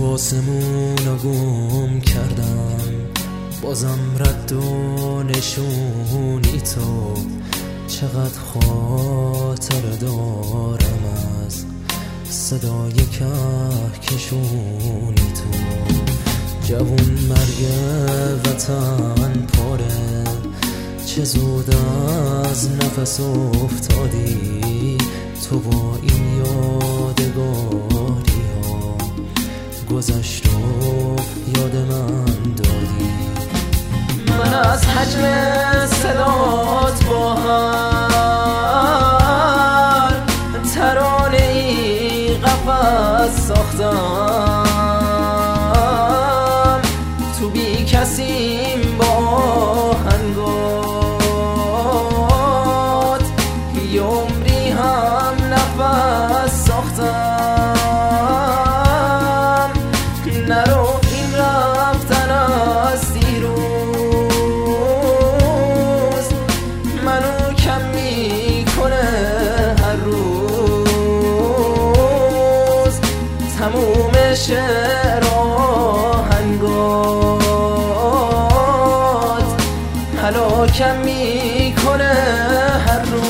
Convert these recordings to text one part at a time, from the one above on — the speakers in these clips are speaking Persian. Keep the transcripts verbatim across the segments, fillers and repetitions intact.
تو آسمون رو گم کردم، بازم رد و نشونی تو. چقدر خاطر دارم از صدای کهکشونی تو. جوون مرگ وطن پاره، چه زود از نفس افتادی تو با این یادگاری ها. گذشت و یاد من دادی. من از حجم صدات با هر ترانه ای قفس ساختم. تو بی کسیم با آهنگات یه عمری هم نفس ساختم. نرو این رفتن از دیروز منو کم میکنه هر روز. تموم شعر آهنگات هلاکم میکنه هر روز.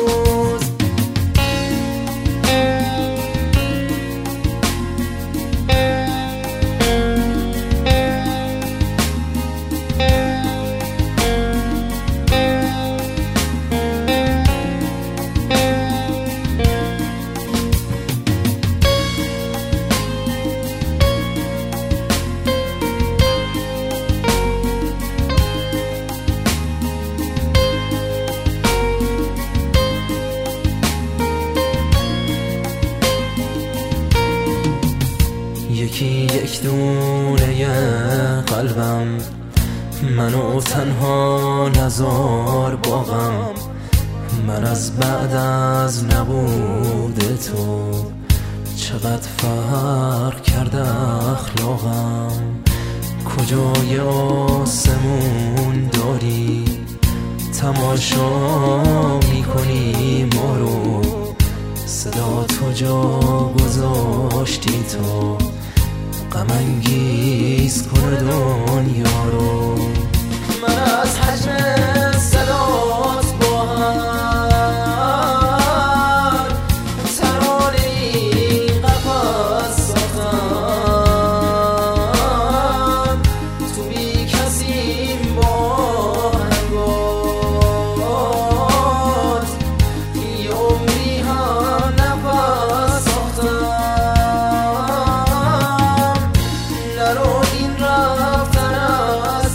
یکی یک دونه قلبم، منو تنها نزار باغم. من از بعد از نبود تو چقدر فرق کرده اخلاقم. کجای آسمون داری تماشا میکنی ما رو. صدا تو جا گذاشتی تو غم انگیز کنه دنیا رو. من از حجم صدات با هر ترانه ای قفس ساختم. تو بی کسیم با آهنگات یه عمری هم نفس ساختم. نرو این رفتن از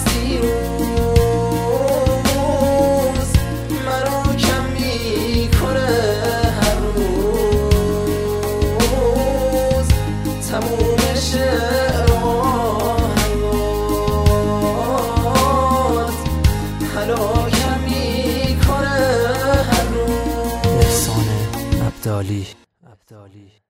دیروز منو کم میکنه هر روز. تموم شعر آهنگات هلاکم میکنه هر روز. احسان عبدالی.